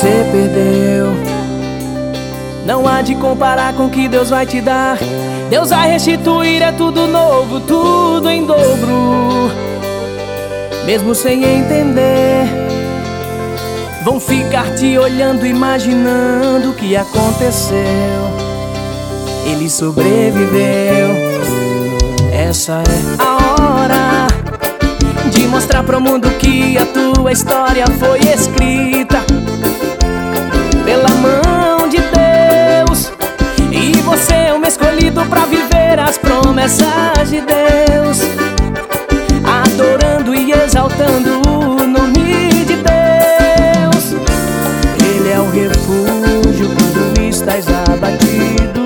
você perdeu não há de comparar com o que Deus vai te dar. Deus vai restituir, é tudo novo, tudo em dobro. Mesmo sem entender, vão ficar te olhando, imaginando o que aconteceu. Ele sobreviveu. Essa é a hora de mostrar pro mundo que a tua história foi escrita pela mão de Deus. E você é um escolhido pra viver as promessas de Deus, adorando e exaltando o nome de Deus. Ele é o refúgio quando estás abatido,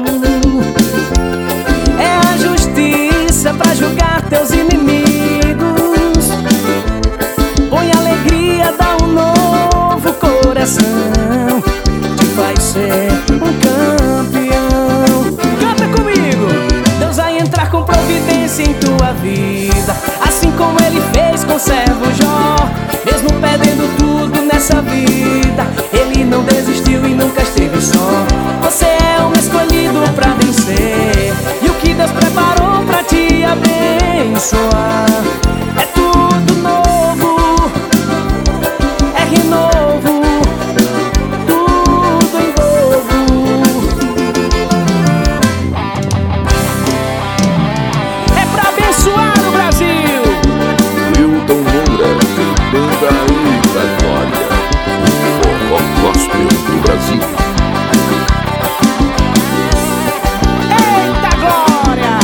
é a justiça pra julgar teus inimigos. Põe alegria, dá um novo coração, te faz ser um campeão. Canta comigo! Deus vai entrar com providência em tua vida, assim como Ele fez com o servo Jó. Mesmo perdendo tudo nessa vida, Ele não desistiu e nunca esteve só. Você é um escolhido pra vencer, e o que Deus preparou pra te abençoar é tudo novo, é renovo, tudo em dobro. É pra abençoar o Brasil. Milton Moura, banda Eita Glória, forró gospel do Brasil. Eita glória!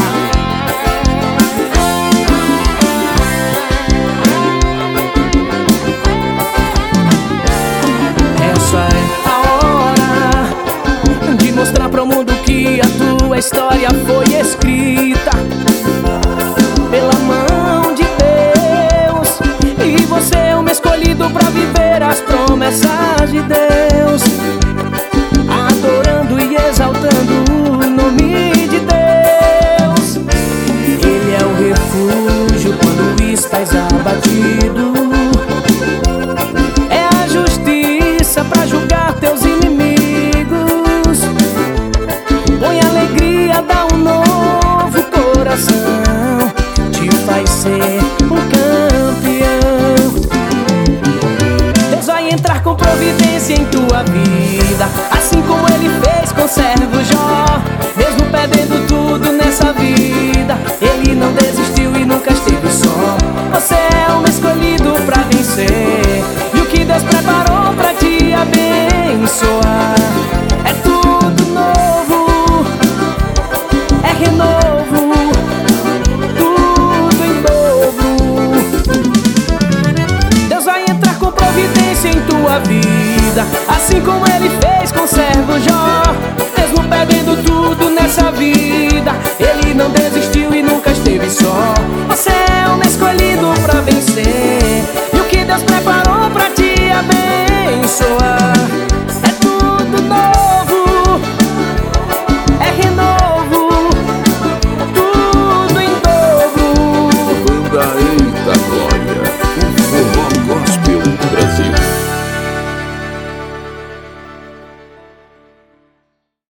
Essa é a hora de mostrar pro mundo que a tua história foi escrita pela mão de Deus. E você é um escolhido pra viver as promessas de Deus, adorando e exaltando o nome de Deus. Ele é o refúgio quando estás abatido, é a justiça pra julgar teus inimigos. Põe alegria, dá um novo coração, te faz ser um campeão. Deus vai entrar com providência em tua vida, assim como Ele fez com o servo Jó. Mesmo perdendo tudo nessa vida, Ele não desistiu e nunca esteve só. Você é um escolhido pra vencer, e o que Deus preparou pra te abençoar é tudo novo, é renovo, tudo em dobro. Deus vai entrar com providência em tua vida, assim como Ele fez com o servo Jó. Mesmo perdendo tudo nessa vida, Ele